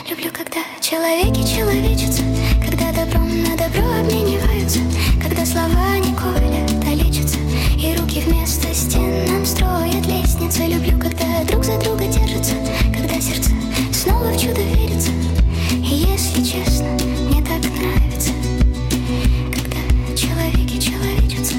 Люблю, когда человеки человечатся, когда добром на добро обмениваются, когда слова не колят, а лечатся, и руки вместо стен нам строят лестницы. Люблю, когда друг за друга держатся, когда сердца снова в чудо верятся. И если честно, мне так нравится, когда человеки человечатся.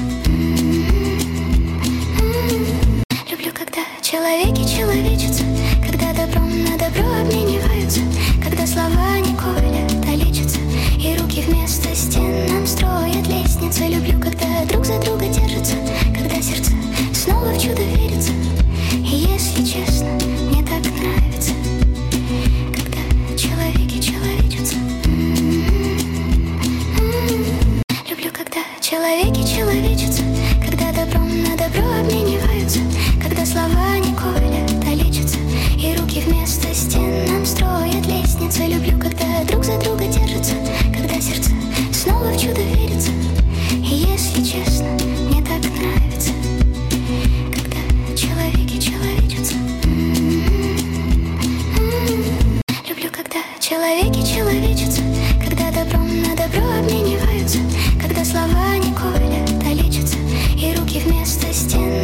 Люблю, когда человеки человечатся, когда добром на добро обмениваются, когда слова не колят, а лечатся, и руки вместо стен нам строят лестницы. Люблю, когда друг за друга держатся, когда сердца снова в чудо верятся. И если честно, мне так нравится, когда человеки человечатся. Люблю, когда человеки человечатся, когда добром на добро обмениваются, когда слова не колят, а лечатся, и руки вместо стен нам строят лестницы. Люблю, когда друг за друга держатся, когда сердца снова в чудо верятся. И если честно, мне так нравится, когда человеки человечатся. Люблю, когда человеки человечатся, когда добром на добро обмениваются, когда слова не колят, а лечатся, и руки вместо стен